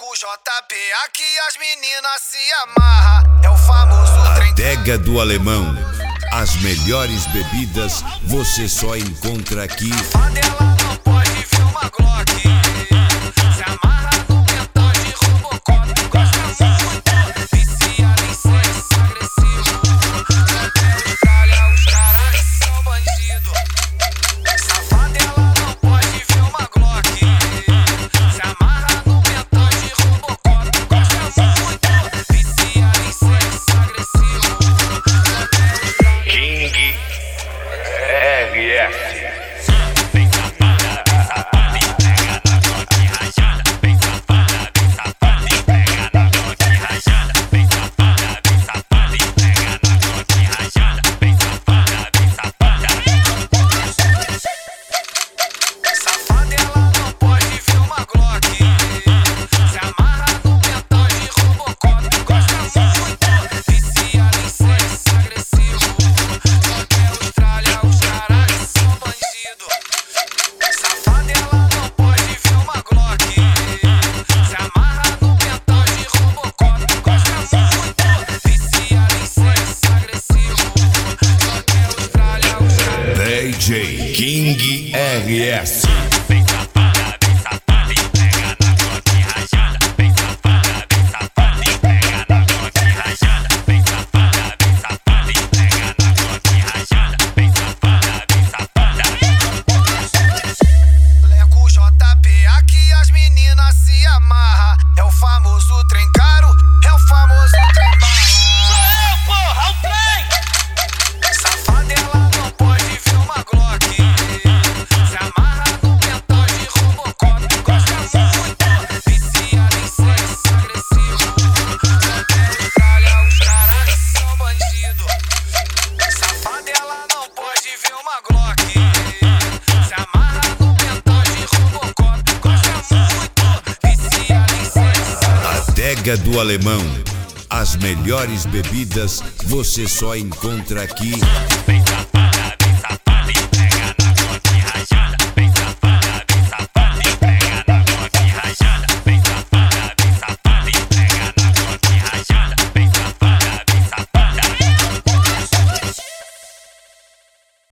com JP, aqui as meninas se amarram. É o famoso trem. Adega do Alemão. As melhores bebidas você só encontra aqui. A favela não pode ver uma Glock. Se amarra no mental de Robocop. Gosta muito, viciada em sexo agressivo. Na Austrália os caras são bandidos. Safada ela não pode ver uma Glock. Se amarra no mental de Robocop. Gosta muito, viciada em sexo agressivo. King RS. Safada ela não pode ver uma Glock. Se amarra no mental de Robocop. Gosta muito, viciada em sexo agressivo. Na Austrália os caras são bandidos. Safada ela não pode ver uma Glock. Se amarra no mental de Robocop. Gosta muito, viciada em sexo agressivo. Na Austrália os caras. DJ King RS. Leco JP, aqui as meninas se amarram. É o famoso trem caro, é o famoso trem bala. Porra, o trem! Safada ela não pode ver uma Glock. Se amarra no mental de Robocop. Gosta muito, viciada em sexo agressivo. Na Austrália os caras são bandidos. Safada ela não pode ver uma Glock. Se amarra no mental de Robocop. Gosta muito, viciada em sexo. Adega do Alemão. As melhores bebidas você só encontra aqui.